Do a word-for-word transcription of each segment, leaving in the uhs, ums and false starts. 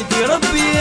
بيدي ربي.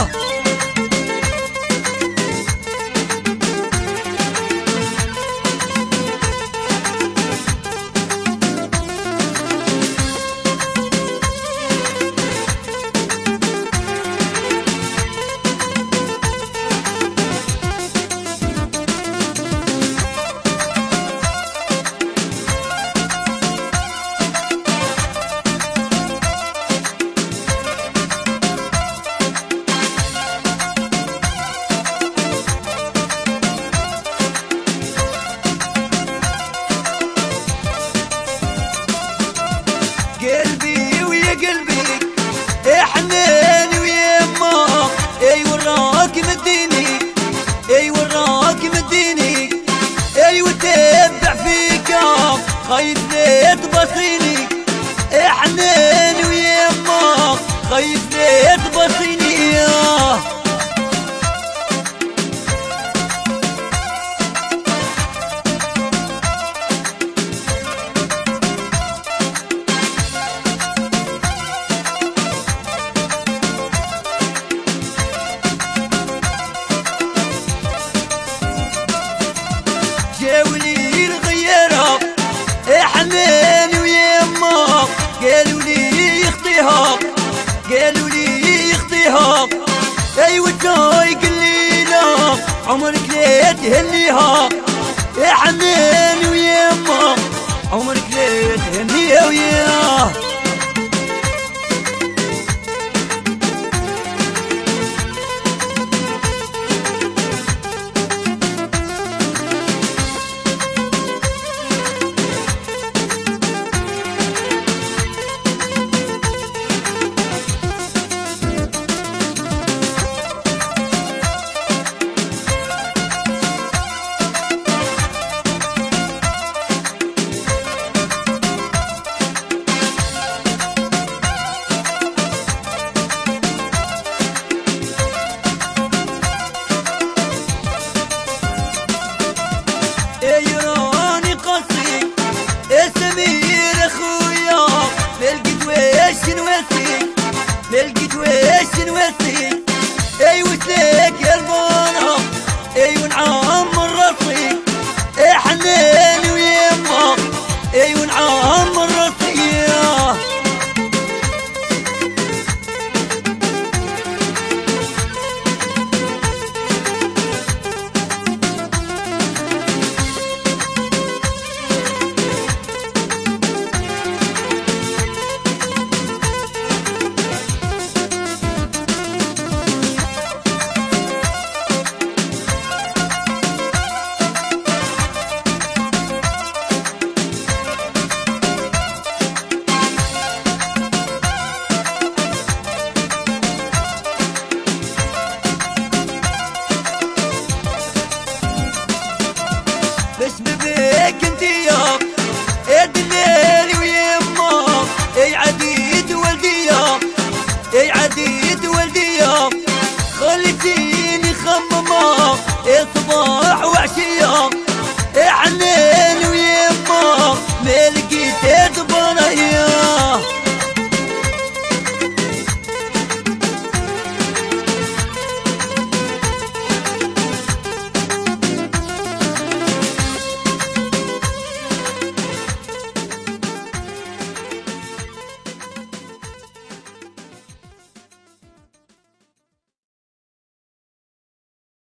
قلبي ويا قلبي يا حناني ويا يما، اي وراك مديني، اي وراك مديني، اي وتبع فيك خايف ليه تبصيني، يا حناني ويا يما خايف ليه تبصيني. جاولي الغيرة يا حناني ويا يما، قالوا لي يخطيها، قالوا لي يخطيها، ايوا جاي قليلة عمرك ليه تهنيها، يا حناني ويا يما عمرك ليه تهنيها وياه. يراني قصي يا سمير اخويا، ملقيت ويش نوسي، ملقيت ويش نوسي، اي وسلك يا البانا، اي ونعمر راسي، يا حناني ويا يما، اي ونعمر راسي. بس